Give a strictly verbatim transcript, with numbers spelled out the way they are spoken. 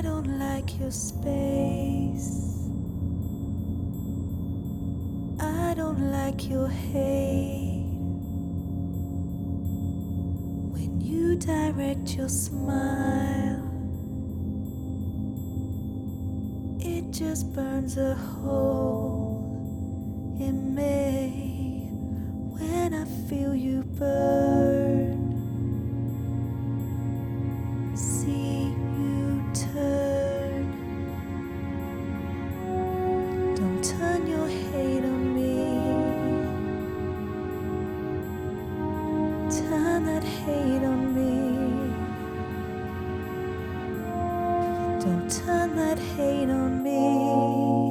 don't like your space. I don't like your hate. When you direct your smile, it just burns a hole in me. When I feel you burn, see you turn. Don't turn your hate on me. Turn that hate on me. Don't turn that hate on me.